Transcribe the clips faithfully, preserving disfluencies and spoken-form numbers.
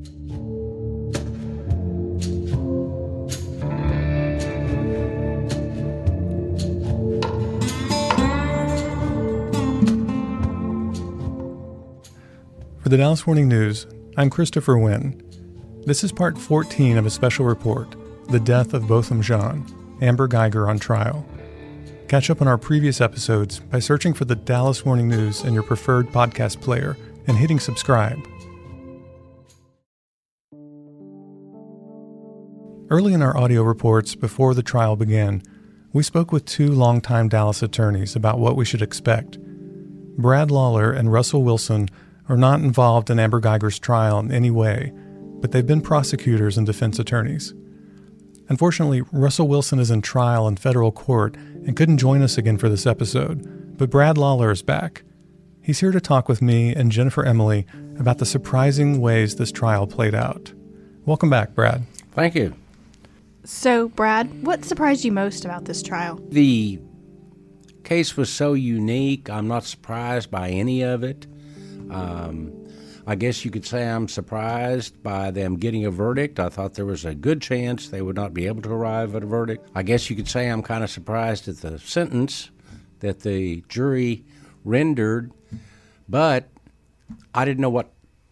For the Dallas Morning News, I'm Christopher Wynn. This is part fourteen of a special report, The Death of Botham Jean, Amber Guyger on Trial. Catch up on our previous episodes by searching for the Dallas Morning News in your preferred podcast player and hitting subscribe. Early in our audio reports before the trial began, we spoke with two longtime Dallas attorneys about what we should expect. Brad Lawler and Russell Wilson are not involved in Amber Guyger's trial in any way, but they've been prosecutors and defense attorneys. Unfortunately, Russell Wilson is in trial in federal court and couldn't join us again for this episode, but Brad Lawler is back. He's here to talk with me and Jennifer Emily about the surprising ways this trial played out. Welcome back, Brad. Thank you. So, Brad, what surprised you most about this trial? The case was so unique. I'm not surprised by any of it. Um, I guess you could say I'm surprised by them getting a verdict. I thought there was a good chance they would not be able to arrive at a verdict. I guess you could say I'm kind of surprised at the sentence that the jury rendered, but I didn't know what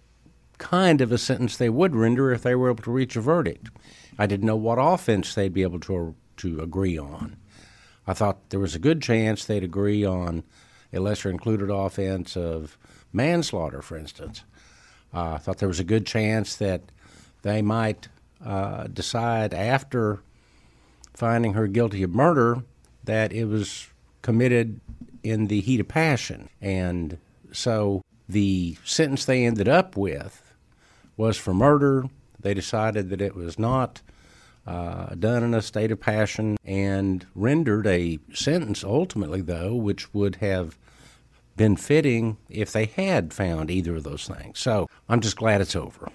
kind of a sentence they would render if they were able to reach a verdict. I didn't know what offense they'd be able to to agree on. I thought there was a good chance they'd agree on a lesser included offense of manslaughter, for instance. Uh, I thought there was a good chance that they might uh, decide after finding her guilty of murder that it was committed in the heat of passion. And so the sentence they ended up with was for murder. They decided that it was not uh, done in a state of passion and rendered a sentence ultimately, though, which would have been fitting if they had found either of those things. So I'm just glad it's over.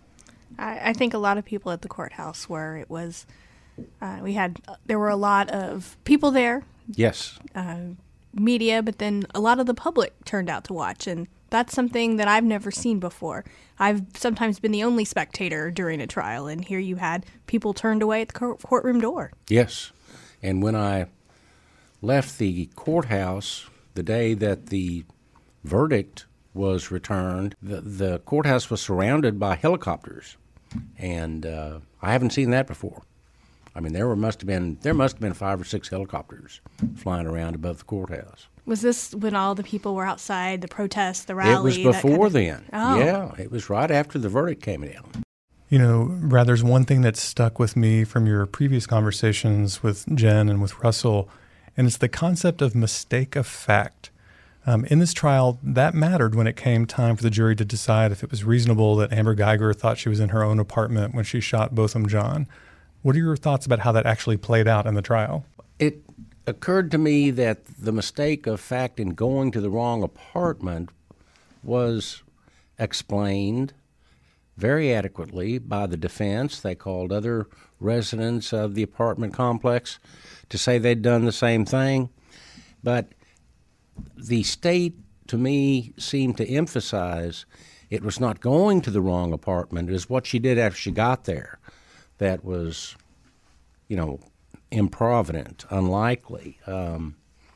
I, I think a lot of people at the courthouse were. It was, uh, we had, there were a lot of people there. Yes. Uh, media, but then a lot of the public turned out to watch, and that's something that I've never seen before. I've sometimes been the only spectator during a trial, and here you had people turned away at the court- courtroom door. Yes. And when I left the courthouse the day that the verdict was returned, the, the courthouse was surrounded by helicopters, and uh, I haven't seen that before. I mean, there were must have been there must have been five or six helicopters flying around above the courthouse. Was this when all the people were outside, the protests, the rally? It was before kind of... then. Oh. Yeah, it was right after the verdict came down. You know, Brad, there's one thing that stuck with me from your previous conversations with Jen and with Russell, and it's the concept of mistake of fact. Um, in this trial, that mattered when it came time for the jury to decide if it was reasonable that Amber Guyger thought she was in her own apartment when she shot Botham Jean. What are your thoughts about how that actually played out in the trial? It occurred to me that the mistake of fact in going to the wrong apartment was explained very adequately by the defense. They called other residents of the apartment complex to say they'd done the same thing. But the state, to me, seemed to emphasize it was not going to the wrong apartment. It was what she did after she got there that was, you know, improvident, unlikely. Um,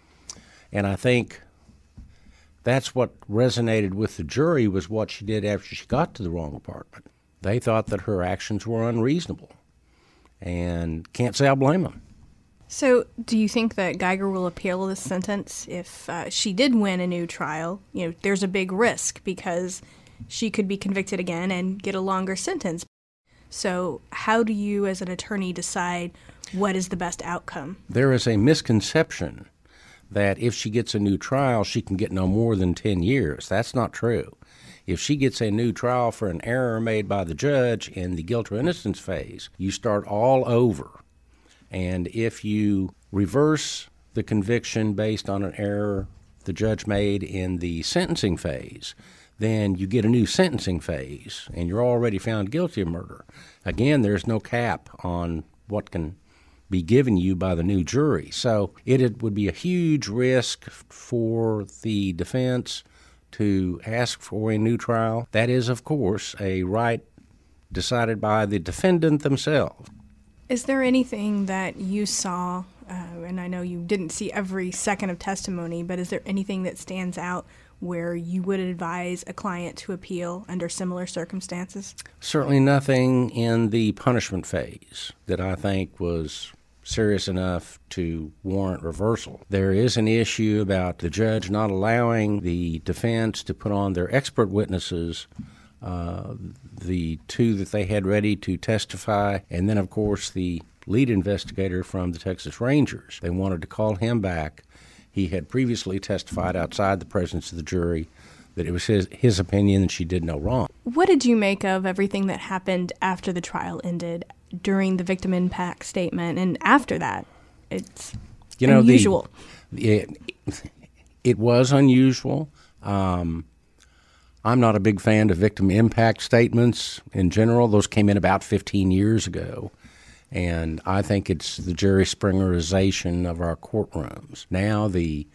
and I think that's what resonated with the jury was what she did after she got to the wrong apartment. They thought that her actions were unreasonable, and can't say I blame them. So do you think that Guyger will appeal this sentence if uh, she did win a new trial? You know, there's a big risk because she could be convicted again and get a longer sentence. So how do you as an attorney decide what is the best outcome? There is a misconception that if she gets a new trial, she can get no more than ten years. That's not true. If she gets a new trial for an error made by the judge in the guilt or innocence phase, you start all over. And if you reverse the conviction based on an error the judge made in the sentencing phase, then you get a new sentencing phase, and you're already found guilty of murder. Again, there's no cap on what can be given you by the new jury. So it, it would be a huge risk for the defense to ask for a new trial. That is, of course, a right decided by the defendant themselves. Is there anything that you saw, uh, and I know you didn't see every second of testimony, but is there anything that stands out where you would advise a client to appeal under similar circumstances? Certainly nothing in the punishment phase that I think was serious enough to warrant reversal. There is an issue about the judge not allowing the defense to put on their expert witnesses, uh, the two that they had ready to testify, and then, of course, the lead investigator from the Texas Rangers. They wanted to call him back. He had previously testified outside the presence of the jury that it was his, his opinion that she did no wrong. What did you make of everything that happened after the trial ended, during the victim impact statement, and after that? It's you know, unusual. The, it, it was unusual. Um, I'm not a big fan of victim impact statements in general. Those came in about fifteen years ago. And I think it's the Jerry Springerization of our courtrooms. Now the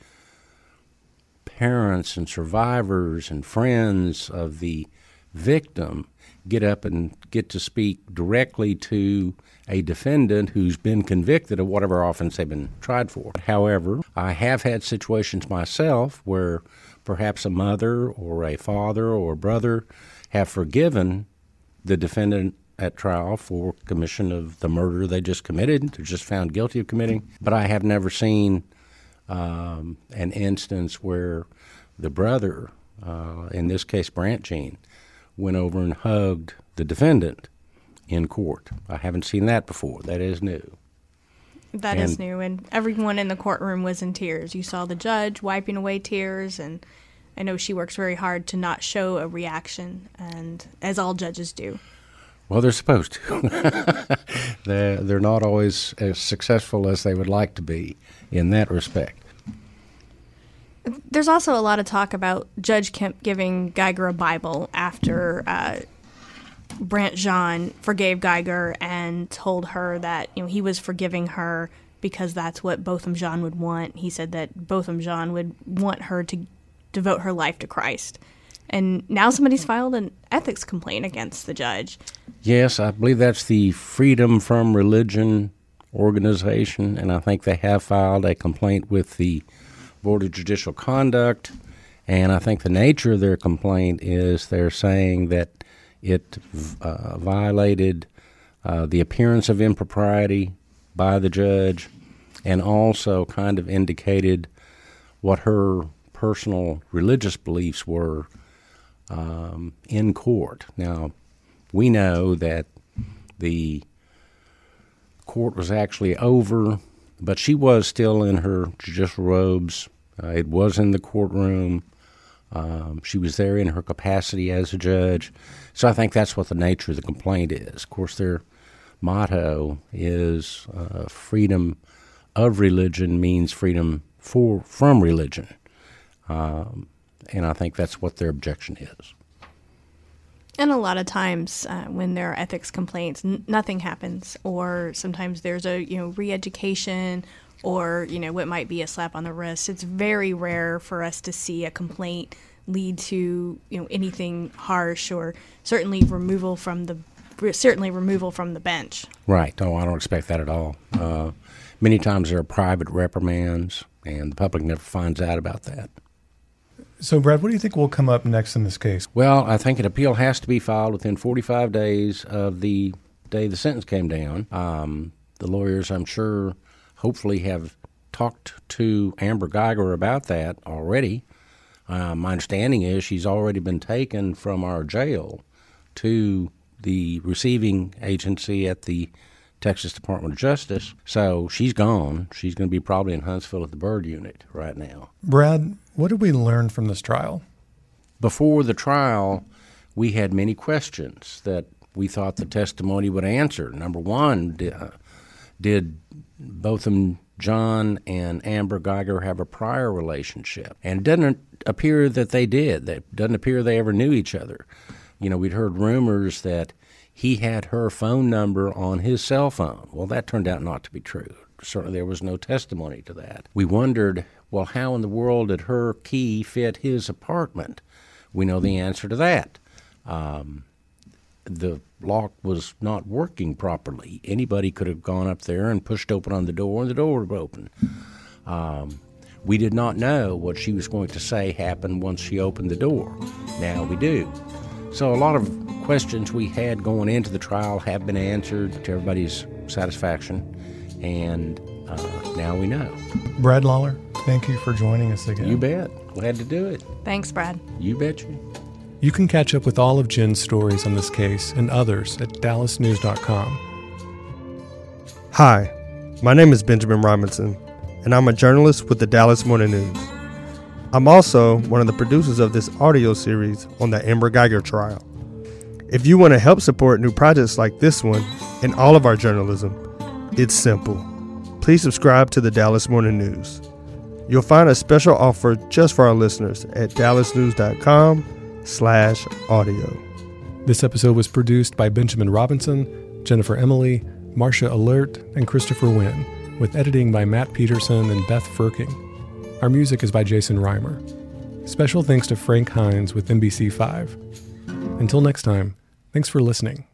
parents and survivors and friends of the victim get up and get to speak directly to a defendant who's been convicted of whatever offense they've been tried for. However, I have had situations myself where perhaps a mother or a father or a brother have forgiven the defendant at trial for commission of the murder they just committed. They're just found guilty of committing. But I have never seen um, an instance where the brother, uh, in this case Brandt Jean, went over and hugged the defendant in court. I haven't seen that before. That is new. That and, is new, and everyone in the courtroom was in tears. You saw the judge wiping away tears, and I know she works very hard to not show a reaction, and as all judges do. Well, they're supposed to. they're, they're not always as successful as they would like to be in that respect. There's also a lot of talk about Judge Kemp giving Geiger a Bible after uh, Brandt Jean forgave Geiger and told her that, you know, he was forgiving her because that's what Botham Jean would want. He said that Botham Jean would want her to devote her life to Christ. And now somebody's filed an ethics complaint against the judge. Yes, I believe that's the Freedom from Religion organization, and I think they have filed a complaint with the Board of Judicial Conduct, and I think the nature of their complaint is they're saying that it uh, violated uh, the appearance of impropriety by the judge and also kind of indicated what her personal religious beliefs were Um, in court. Now, we know that the court was actually over, but she was still in her judicial robes. Uh, it was in the courtroom. Um, she was there in her capacity as a judge. So I think that's what the nature of the complaint is. Of course, their motto is uh, freedom of religion means freedom for from religion. Um, And I think that's what their objection is. And a lot of times uh, when there are ethics complaints, n- nothing happens. Or sometimes there's a, you know, re-education or, you know, what might be a slap on the wrist. It's very rare for us to see a complaint lead to, you know, anything harsh or certainly removal from the certainly removal from the bench. Right. Oh, I don't expect that at all. Uh, many times there are private reprimands, and the public never finds out about that. So, Brad, what do you think will come up next in this case? Well, I think an appeal has to be filed within forty-five days of the day the sentence came down. Um, the lawyers, I'm sure, hopefully have talked to Amber Geiger about that already. Uh, my understanding is she's already been taken from our jail to the receiving agency at the Texas Department of Justice. So she's gone. She's going to be probably in Huntsville at the Byrd Unit right now. Brad, what did we learn from this trial? Before the trial, we had many questions that we thought the testimony would answer. Number one, did, uh, did Botham Jean and Amber Geiger have a prior relationship? And it doesn't appear that they did. It doesn't appear they ever knew each other. You know, we'd heard rumors that he had her phone number on his cell phone. Well, that turned out not to be true. Certainly there was no testimony to that. We wondered, well, how in the world did her key fit his apartment? We know the answer to that. Um, the lock was not working properly. Anybody could have gone up there and pushed open on the door, and the door would open. Um, we did not know what she was going to say happened once she opened the door. Now we do. So a lot of questions we had going into the trial have been answered to everybody's satisfaction, and uh, now we know. Brad Lawler, thank you for joining us again. You bet. Glad to do it. Thanks, Brad. You betcha. You can catch up with all of Jen's stories on this case and others at dallas news dot com. Hi, my name is Benjamin Robinson, and I'm a journalist with the Dallas Morning News. I'm also one of the producers of this audio series on the Amber Guyger trial. If you want to help support new projects like this one and all of our journalism, it's simple. Please subscribe to the Dallas Morning News. You'll find a special offer just for our listeners at dallas news dot com slash audio. This episode was produced by Benjamin Robinson, Jennifer Emily, Marcia Alert, and Christopher Wynn, with editing by Matt Peterson and Beth Firking. Our music is by Jason Reimer. Special thanks to Frank Hines with N B C five. Until next time, thanks for listening.